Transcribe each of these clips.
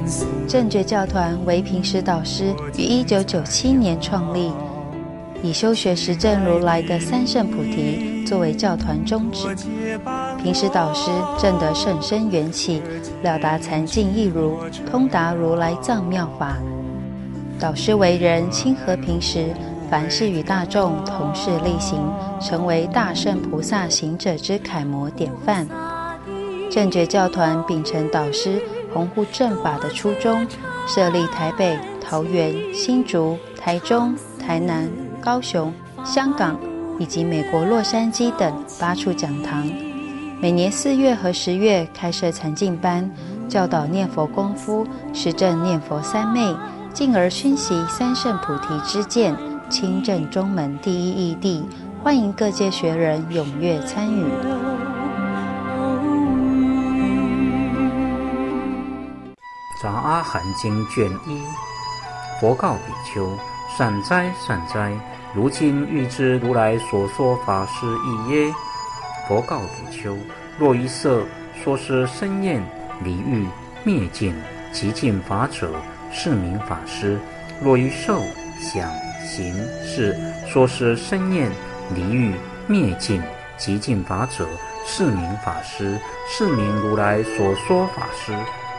正觉教团为平时导师于1997年创立，以修学实证如来的三圣菩提作为教团宗旨。平时导师证得甚深缘起，了达禅境义如，通达如来藏妙法。导师为人亲和平时，凡事与大众同事力行，成为大圣菩萨行者之楷模典范。正觉教团秉承导师弘护正法的初衷，设立台北、桃园、新竹、台中、台南、高雄、香港以及美国洛杉矶等8处讲堂，每年4月和10月开设禅境班，教导念佛功夫，实证念佛三昧，进而熏习三圣菩提之见，亲证中门第一义谛，欢迎各界学人踊跃参与。 杂阿含经卷1，佛告比丘：善哉善哉，如今欲知如来所说法是义耶？佛告比丘：若于色说是生厌离欲灭尽极尽法者，是名法师；若于受想行识说是生厌离欲灭尽极尽法者，是名法师，是名如来所说法师。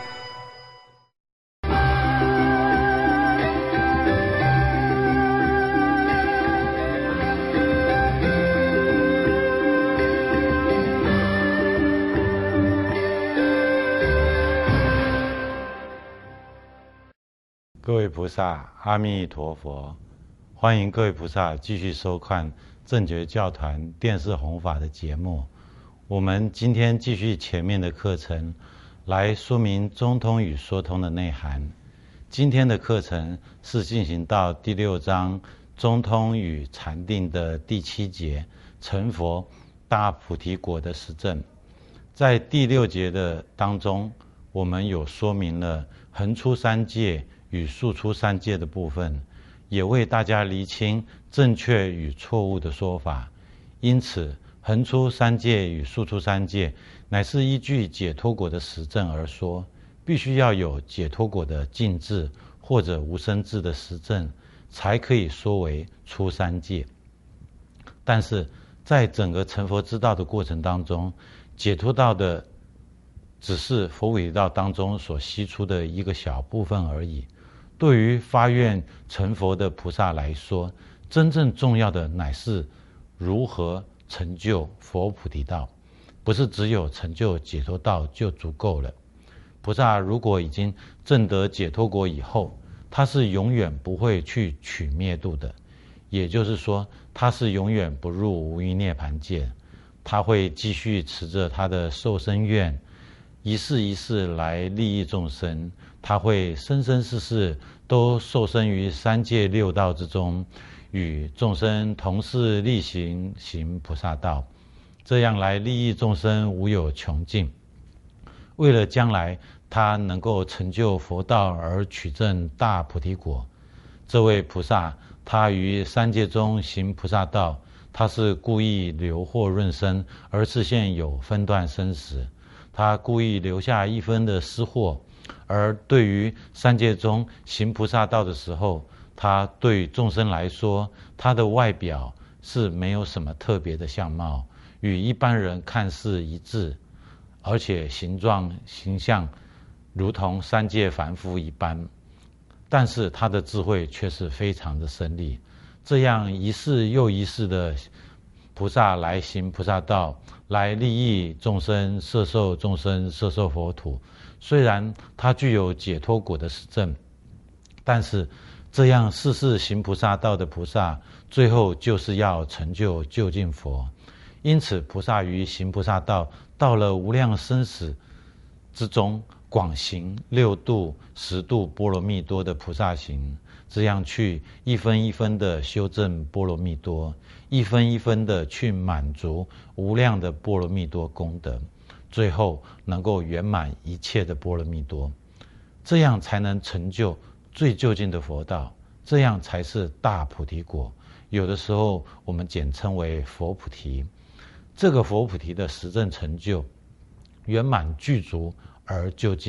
各位菩萨，阿弥陀佛！欢迎各位菩萨继续收看正觉教团电视弘法的节目。我们今天继续前面的课程，来说明中通与说通的内涵。今天的课程是进行到第6章中通与禅定的第7节，成佛大菩提果的实证。在第6节的当中，我们有说明了横出三界与竖出三界的部分，也为大家厘清正确与错误的说法。因此，横出三界与竖出三界，乃是依据解脱果的实证而说，必须要有解脱果的尽智或者无生智的实证，才可以说为出三界。但是，在整个成佛之道的过程当中，解脱道的只是佛菩提道当中所析出的一个小部分而已。对于发愿成佛的菩萨来说，真正重要的乃是如何成就佛菩提道，不是只有成就解脱道就足够了。菩萨如果已经证得解脱果以后，他是永远不会去取灭度的，也就是说，他是永远不入无余涅槃界，他会继续持着他的受生愿，一世一世来利益众生，他会生生世世都受生于三界六道之中，与众生同事力行菩萨道，这样来利益众生无有穷尽。为了将来他能够成就佛道而取证大菩提果，这位菩萨他于三界中行菩萨道，他是故意留祸润生，而示现有分段生死。他故意留下一分的私货，而对于三界中行菩萨道的时候，他对众生来说，他的外表是没有什么特别的相貌，与一般人看似一致，而且形状形象如同三界凡夫一般，但是他的智慧却是非常的深利。这样一世又一世的菩萨来行菩萨道，来利益众生，摄受众生，摄受佛土。虽然他具有解脱果的实证，但是这样世世行菩萨道的菩萨，最后就是要成就究竟佛。因此，菩萨于行菩萨道，到了无量生死之中，广行六度、十度波罗蜜多的菩萨行，这样去一分一分的修正波罗蜜多，一分一分的去满足无量的波罗蜜多功德，最后能够圆满一切的波罗蜜多，这样才能成就最究竟的佛道，这样才是大菩提果。有的时候我们简称为佛菩提。这个佛菩提的实证成就圆满具足而究竟，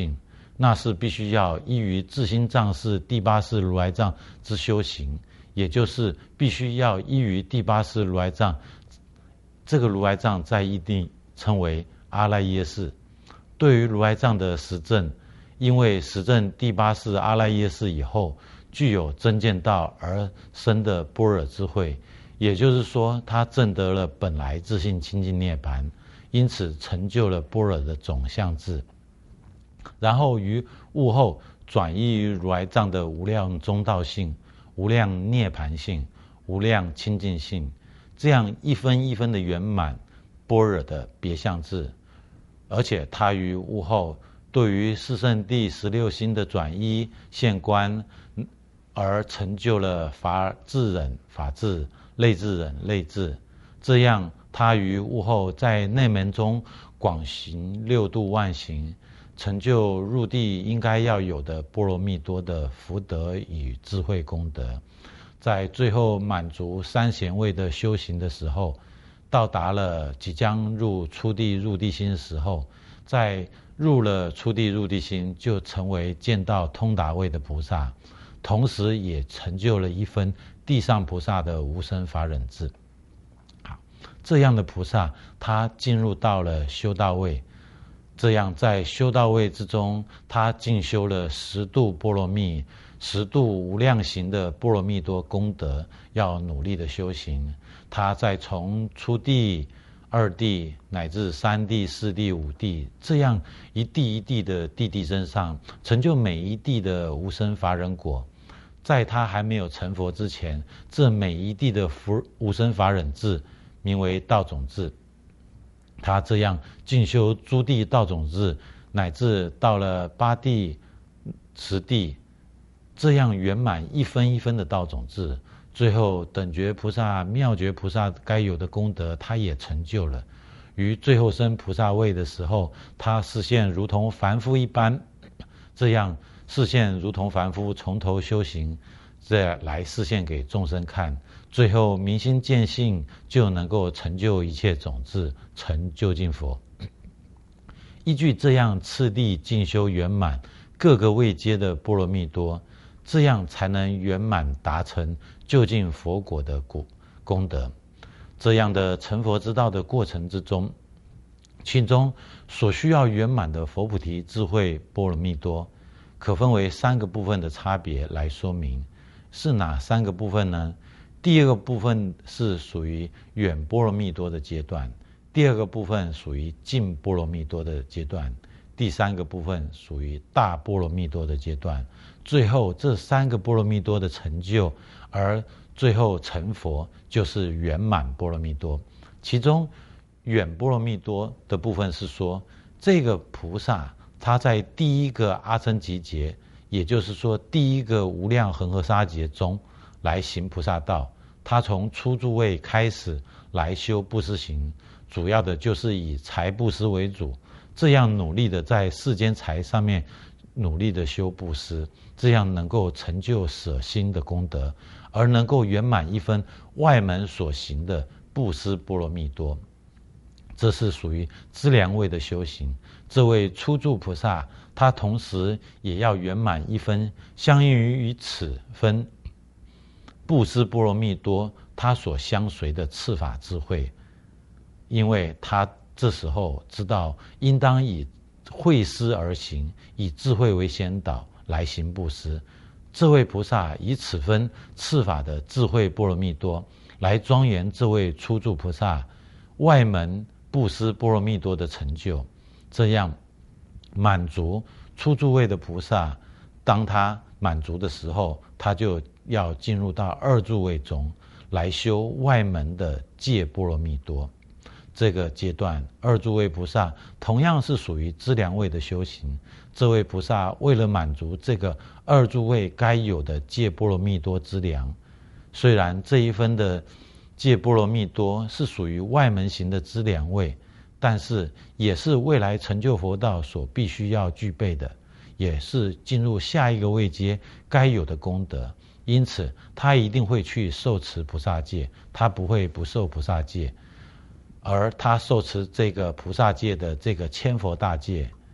那是必须要依于自心藏式第八世如来藏之修行，也就是必须要依于第八世如来藏，这个如来藏在义地称为阿赖耶识。对于如来藏的实证，因为实证第八世阿赖耶识以后，具有真见道而生的般若智慧，也就是说他证得了本来自性清净涅槃，因此成就了般若的总相智，然后于悟后转依于如来藏的无量中道性、无量涅槃性、无量清净性，这样一分一分的圆满般若的别相智。而且他于悟后对于四圣谛16心的转依现观，而成就了法智忍法智、类智忍类智。这样他于悟后在内门中广行六度万行，成就入地应该要有的波罗蜜多的福德与智慧功德。在最后满足三贤位的修行的时候，到达了即将入初地入地心的时候，在入了初地入地心，就成为见到通达位的菩萨，同时也成就了一分地上菩萨的无生法忍智。好，这样的菩萨，他进入到了修道位，这样在修道位之中，他进修了10度波罗蜜、10度无量行的波罗蜜多功德，要努力的修行。他在从初地、2地乃至3地、4地、5地，这样一地一地的地地身上，成就每一地的无生法忍果。在他还没有成佛之前，这每一地的无生法忍智名为道种智。他这样进修诸地道种智，乃至到了8地、10地，这样圆满一分一分的道种智。最后等觉菩萨、妙觉菩萨该有的功德，他也成就了。于最后生菩萨位的时候，他视线如同凡夫一般，这样视线如同凡夫，从头修行，再来示现给众生看。最后明心见性，就能够成就一切种智，成究竟佛。依据这样次第进修圆满各个位阶的波罗蜜多，这样才能圆满达成究竟佛果的功德。这样的成佛之道的过程之中，其中所需要圆满的佛菩提智慧波罗蜜多，可分为3个部分的差别来说明。是哪3个部分呢？第一个部分是属于远波罗蜜多的阶段，第2个部分属于近波罗蜜多的阶段，第3个部分属于大波罗蜜多的阶段。最后这3个波罗蜜多的成就，而最后成佛就是圆满波罗蜜多。其中远波罗蜜多的部分是说，这个菩萨他在第一个阿僧祇劫，也就是说第一个无量恒河沙劫中来行菩萨道。他从初住位开始来修布施行，主要的就是以财布施为主，这样努力的在世间财上面努力的修布施，这样能够成就舍心的功德，而能够圆满一分外门所行的布施波罗蜜多。这是属于资粮位的修行。这位初住菩萨，他同时也要圆满一分相应于此分布施波罗蜜多他所相随的次法智慧，因为他这时候知道应当以慧施而行，以智慧为先导来行布施。这位菩萨以此分次法的智慧波罗蜜多来庄严这位初住菩萨外门布施波罗蜜多的成就，这样满足初住位的菩萨，当他满足的时候，他就要进入到2住位中来修外门的戒波罗蜜多。这个阶段2住位菩萨同样是属于资粮位的修行。这位菩萨为了满足这个2住位该有的戒波罗蜜多资粮，虽然这一分的戒波罗蜜多是属于外门行的资粮位，但是也是未来成就佛道所必须要具备的，也是进入下一个位阶该有的功德。因此他一定会去受持菩萨戒，他不会不受菩萨戒。而他受持这个菩萨戒的这个千佛大戒，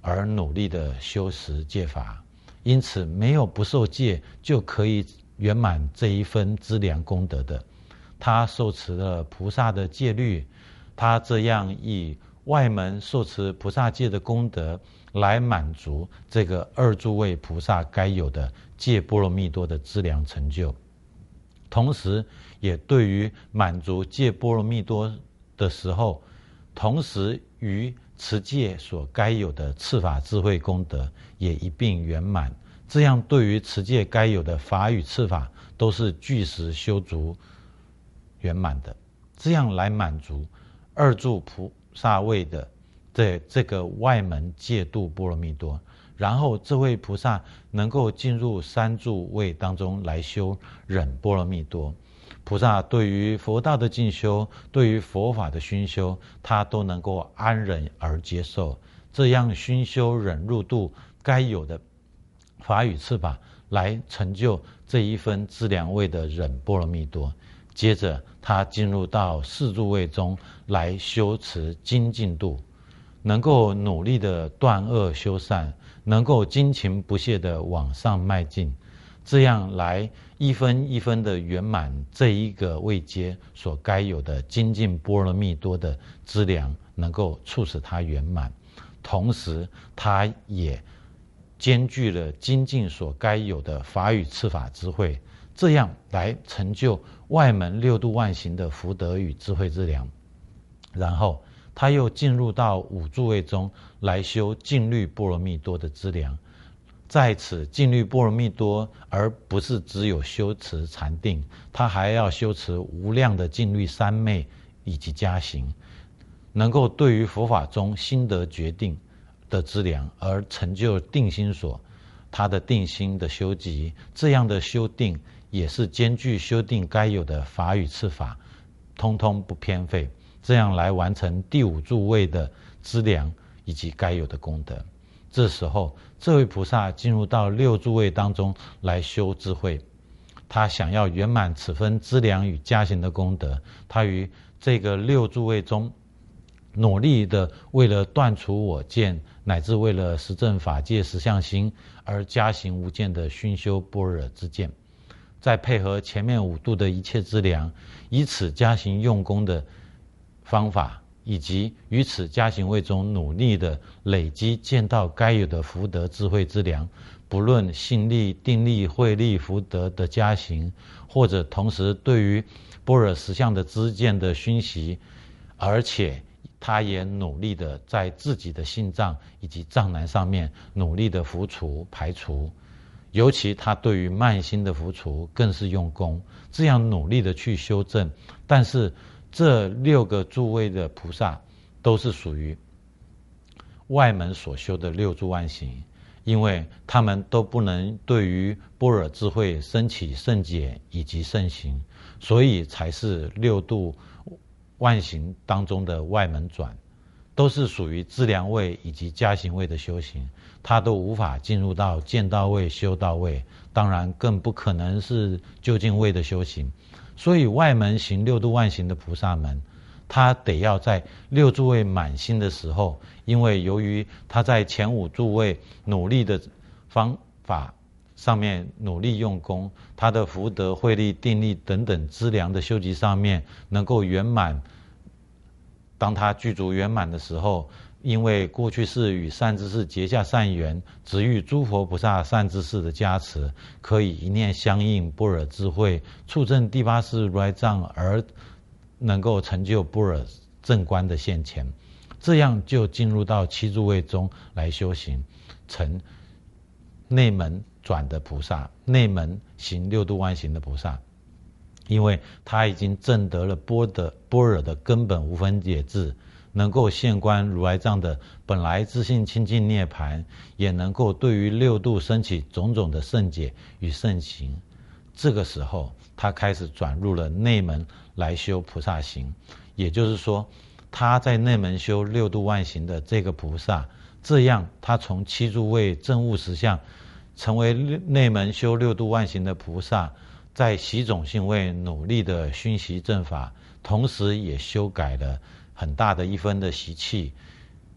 而努力的修持戒法，因此没有不受戒就可以圆满这一分资粮功德的。他受持了菩萨的戒律，他这样以外门受持菩萨戒的功德来满足这个二诸位菩萨该有的戒波罗蜜多的资粮成就，同时也对于满足戒波罗蜜多的时候，同时于持戒所该有的次法智慧功德也一并圆满，这样对于持戒该有的法与次法都是具实修足圆满的，这样来满足二住菩萨位的这个外门戒度波罗蜜多，然后这位菩萨能够进入三住位当中来修忍波罗蜜多。菩萨对于佛道的进修，对于佛法的熏修，他都能够安忍而接受，这样熏修忍入度该有的法与次法，来成就这一分资粮位的忍波罗蜜多。接着他进入到四住位中来修持精进度，能够努力的断恶修善，能够精勤不懈的往上迈进，这样来一分一分的圆满这一个位阶所该有的精进波罗蜜多的资粮，能够促使它圆满。同时它也兼具了精进所该有的法与次法智慧，这样来成就外门六度万行的福德与智慧之粮。然后他又进入到五住位中来修静虑波罗蜜多的资粮，在此静虑波罗蜜多，而不是只有修持禅定，他还要修持无量的静虑三昧以及加行，能够对于佛法中心得决定的资粮而成就定心所，他的定心的修集，这样的修定也是兼具修定该有的法与次法，通通不偏废，这样来完成第五住位的资粮以及该有的功德。这时候这位菩萨进入到六住位当中来修智慧，他想要圆满此分资粮与加行的功德，他于这个六住位中努力的为了断除我见，乃至为了实证法界实相心而加行无间的熏修般若之见，再配合前面五度的一切资粮，以此加行用功的方法，以及于此加行位中努力的累积见到该有的福德智慧之粮，不论信力、定力、慧力、福德的加行，或者同时对于般若实相的知见的熏习，而且他也努力的在自己的心脏以及藏难上面努力的伏除排除，尤其他对于慢心的伏除更是用功，这样努力的去修正。但是这六个诸位的菩萨都是属于外门所修的六住万行，因为他们都不能对于般若智慧升起圣解以及圣行，所以才是六度万行当中的外门转，都是属于资粮位以及加行位的修行，他都无法进入到见到位修到位，当然更不可能是究竟位的修行。所以外门行六度万行的菩萨们，他得要在六住位满心的时候，因为由于他在前五住位努力的方法上面努力用功，他的福德、慧力、定力等等资粮的修集上面能够圆满。当他具足圆满的时候，因为过去世与善知识结下善缘，值遇诸佛菩萨善知识的加持，可以一念相应般若智慧，触证第八识如来藏，而能够成就般若正观的现前，这样就进入到七住位中来修行，成内门转的菩萨，内门行六度万行的菩萨。因为他已经证得了般若的根本无分解智，能够现观如来藏的本来自性清净涅槃，也能够对于六度升起种种的圣解与圣行。这个时候他开始转入了内门来修菩萨行，也就是说他在内门修六度万行的这个菩萨，这样他从七住位证悟实相，成为内门修六度万行的菩萨，在习种性位努力的熏习正法，同时也修改了很大的一分的习气，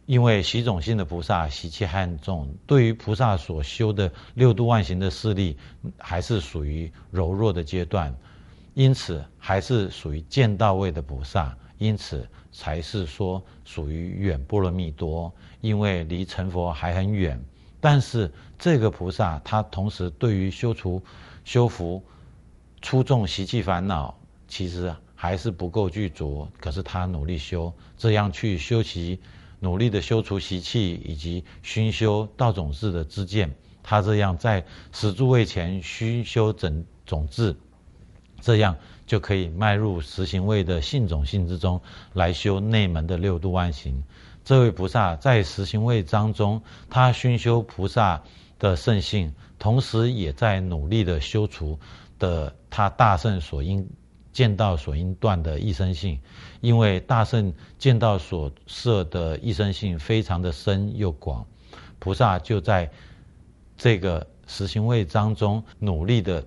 因为习种性的菩萨习气还很重，对于菩萨所修的六度万行的势力还是属于柔弱的阶段，因此还是属于见道位的菩萨，因此才是说属于远波罗蜜多，因为离成佛还很远。但是这个菩萨他同时对于修福出众习气烦恼其实还是不够具足，可是他努力修，这样去修习，努力的修除习气以及熏修道种智的知见，他这样在十住位前熏修种智，这样就可以迈入十行位的性种性之中来修内门的六度万行。这位菩萨在十行位当中，他熏修菩萨的圣性，同时也在努力的修除的他大圣所应见道所应断的一生性，因为大圣见道所摄的一生性非常的深又广，菩萨就在这个十行位当中努力的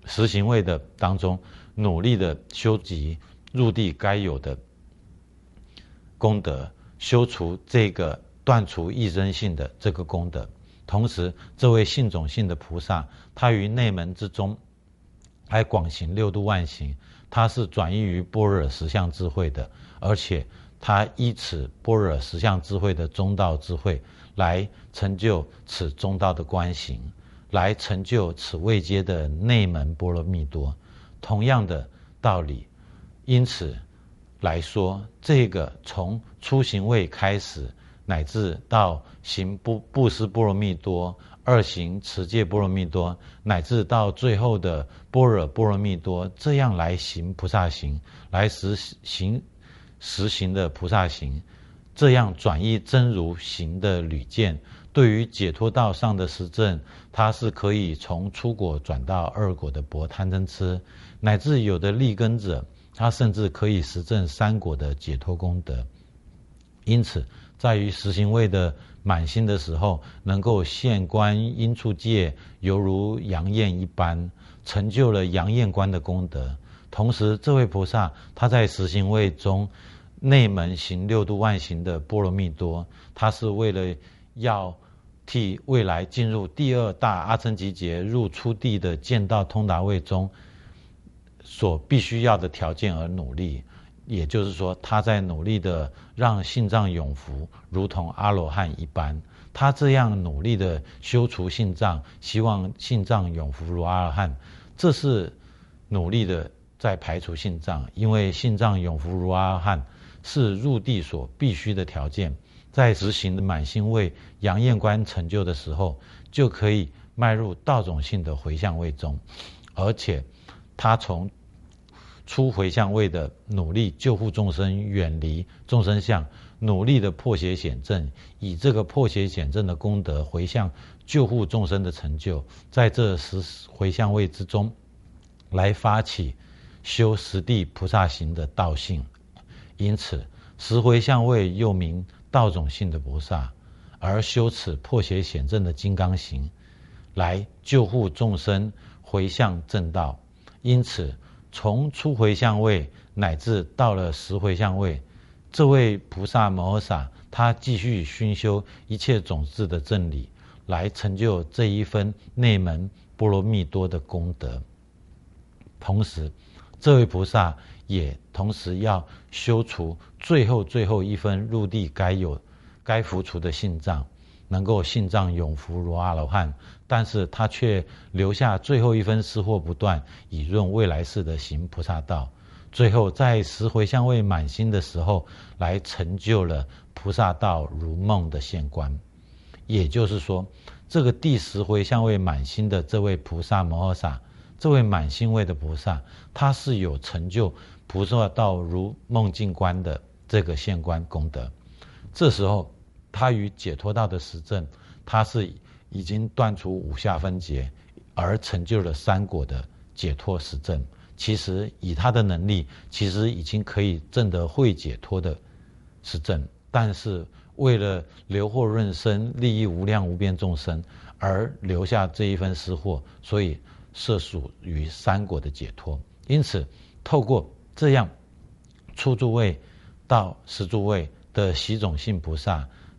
修集入地该有的功德，修除这个断除一生性的这个功德。同时这位性种性的菩萨，他于内门之中还广行六度万行，他是转移于般若实相智慧的，而且他依此般若实相智慧的中道智慧来成就此中道的观行，来成就此位阶的内门波罗蜜多。同样的道理，因此来说，这个从初行位开始，乃至到行布施波罗蜜多，二行持戒波罗蜜多，乃至到最后的般若波罗蜜多，这样来行菩萨行，来实行的菩萨行，这样转依真如行的履见，对于解脱道上的实证，它是可以从初果转到二果的薄贪嗔痴，乃至有的利根者，他甚至可以实证三果的解脱功德。因此在于实行位的满心的时候，能够现观因处界，犹如阳焰一般，成就了阳焰观的功德。同时这位菩萨他在实行位中内门行六度万行的波罗蜜多，他是为了要替未来进入第二大阿僧祇劫入初地的见道通达位中所必须要的条件而努力。也就是说，他在努力的让性障永伏，如同阿罗汉一般。他这样努力的修除性障，希望性障永伏如阿罗汉，这是努力的在排除性障，因为性障永伏如阿罗汉是入地所必须的条件。在实行的满心位阳焰观成就的时候，就可以迈入道种性的回向位中，而且他从出回向位的努力救护众生，远离众生相，努力的破邪显正，以这个破邪显正的功德回向救护众生的成就，在这十回向位之中来发起修十地菩萨行的道性。因此十回向位又名道种性的菩萨，而修此破邪显正的金刚行，来救护众生回向正道。因此从初回向位乃至到了十回向位，这位菩萨摩诃萨他继续熏修一切种智的正理，来成就这一分内门波罗蜜多的功德。同时这位菩萨也同时要修除最后一分入地该伏除的性障，能够性障永伏如阿罗汉，但是他却留下最后一分失惑不断，以润未来世的行菩萨道。最后在十回向位满心的时候，来成就了菩萨道如梦的现观。也就是说，这个第十回向位满心的这位菩萨摩诃萨，这位满心位的菩萨，他是有成就菩萨道如梦境观的这个现观功德。这时候他与解脱道的实证，他是已经断除五下分别，而成就了三果的解脱实证。其实以他的能力，其实已经可以证得慧解脱的实证，但是为了留获润生，利益无量无边众生，而留下这一分失惑，所以涉属于三果的解脱。因此透过这样初住位到十住位的习种性菩萨，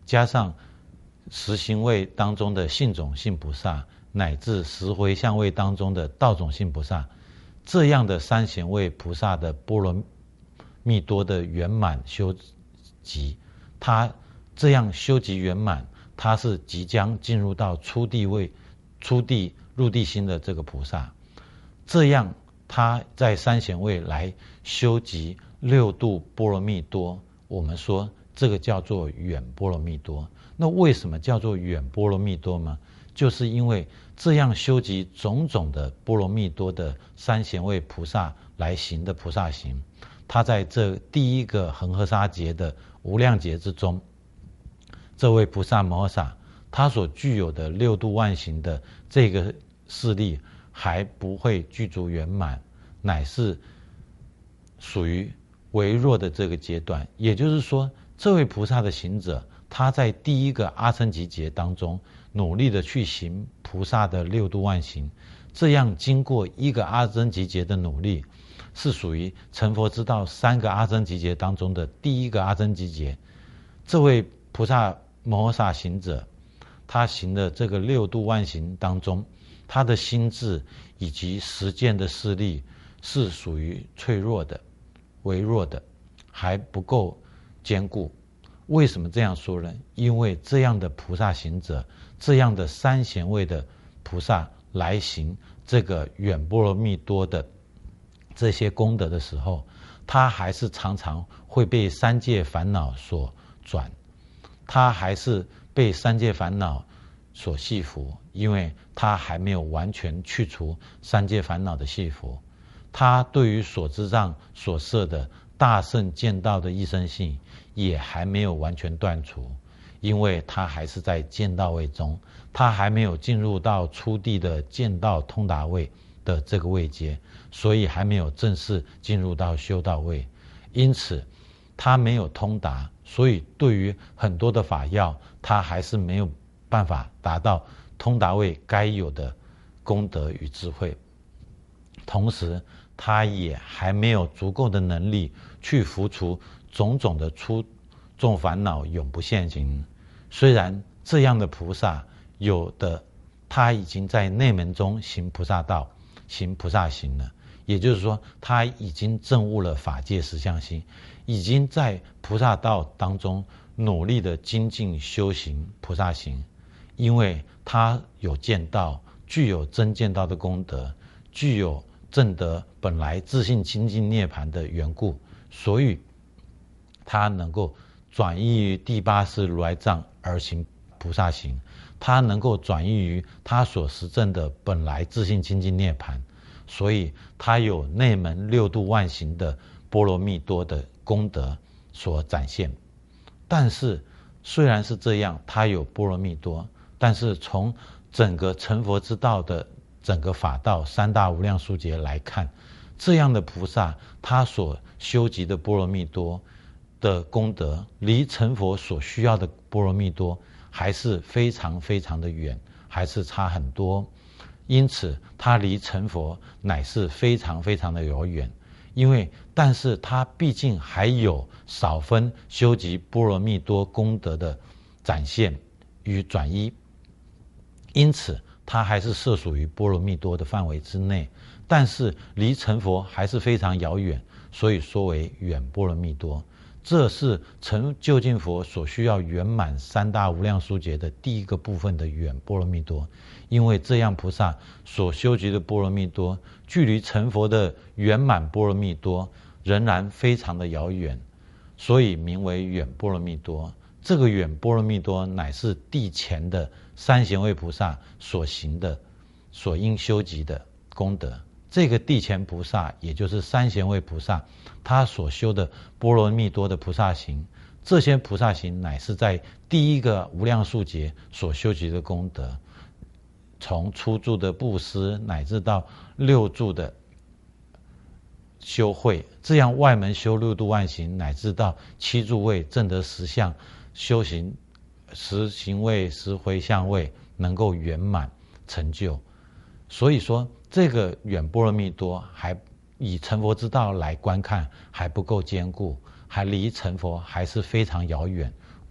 加上十行位当中的性种性菩萨，乃至十回向位当中的道种性菩萨，这样的三贤位菩萨的波罗蜜多的圆满修集，他这样修集圆满，他是即将进入到初地入地心的这个菩萨，这样他在三贤位来修集六度波罗蜜多，我们说这个叫做远波罗蜜多。那为什么叫做远波罗蜜多呢？就是因为这样修集种种的波罗蜜多的三贤位菩萨来行的菩萨行，他在这第一个恒河沙劫的无量劫之中，这位菩萨摩诃萨他所具有的六度万行的这个势力还不会具足圆满，乃是属于微弱的这个阶段。也就是说，这位菩萨的行者，他在第一个阿僧祇劫当中努力的去行菩萨的六度万行，这样经过一个阿僧祇劫的努力，是属于成佛之道三个阿僧祇劫当中的第一个阿僧祇劫。这位菩萨摩诃萨行者，他行的这个六度万行当中，他的心智以及实践的势力是属于脆弱的、微弱的，还不够坚固。为什么这样说呢？因为这样的菩萨行者，这样的三贤位的菩萨来行这个远波罗蜜多的这些功德的时候，他还是常常会被三界烦恼所转，他还是被三界烦恼所系缚，因为他还没有完全去除三界烦恼的系缚。他对于所知障所摄的大圣见道的一生性也还没有完全断除，因为他还是在见道位中，他还没有进入到初地的见道通达位的这个位阶，所以还没有正式进入到修道位。因此他没有通达，所以对于很多的法要，他还是没有办法达到通达位该有的功德与智慧。同时他也还没有足够的能力去伏除种种的初众烦恼永不现行。虽然这样的菩萨有的他已经在内门中行菩萨道，行菩萨行了，也就是说他已经证悟了法界实相性，已经在菩萨道当中努力的精进修行菩萨行。因为他有见道，具有真见道的功德，具有证得本来自性清净涅槃的缘故，所以他能够转依于第八识如来藏而行菩萨行，他能够转依于他所实证的本来自性清净涅槃，所以他有内门六度万行的波罗蜜多的功德所展现。但是虽然是这样，他有波罗蜜多，但是从整个成佛之道的整个法道三大无量数劫来看，这样的菩萨他所修集的波罗蜜多的功德，离成佛所需要的波罗蜜多还是非常非常的远，还是差很多。因此他离成佛乃是非常非常的遥远。但是他毕竟还有少分修集波罗蜜多功德的展现与转依，因此它还是涉属于波罗蜜多的范围之内，但是离成佛还是非常遥远，所以说为远波罗蜜多。这是成就近佛所需要圆满三大无量数劫的第一个部分的远波罗蜜多。因为这样菩萨所修集的波罗蜜多，距离成佛的圆满波罗蜜多仍然非常的遥远，所以名为远波罗蜜多。这个远波罗蜜多乃是地前的三贤位菩萨所行的、所应修集的功德。这个地前菩萨，也就是三贤位菩萨，他所修的波罗蜜多的菩萨行，这些菩萨行乃是在第一个无量数劫所修集的功德，从初住的布施，乃至到六住的修慧，这样外门修六度万行，乃至到七住位证得实相修行，十行位、十回向位能够圆满成就。所以说这个远波罗蜜多还以成佛之道来观看还不够坚固，还离成佛还是非常遥远。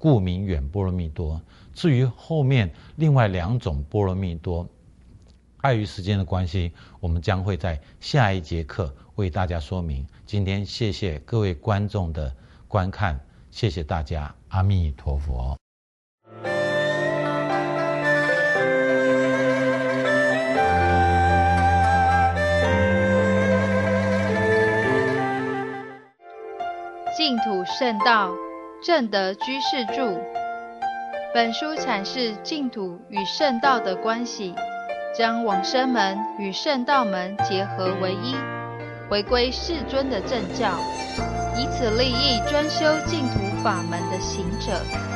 故名远波罗蜜多。至于后面另外2种波罗蜜多，碍于时间的关系，我们将会在下一节课为大家说明。今天谢谢各位观众的观看，谢谢大家，阿弥陀佛。 净土圣道，正德居士著。本书阐释净土与圣道的关系，将往生门与圣道门结合为一，回归世尊的正教，以此利益专修净土法门的行者。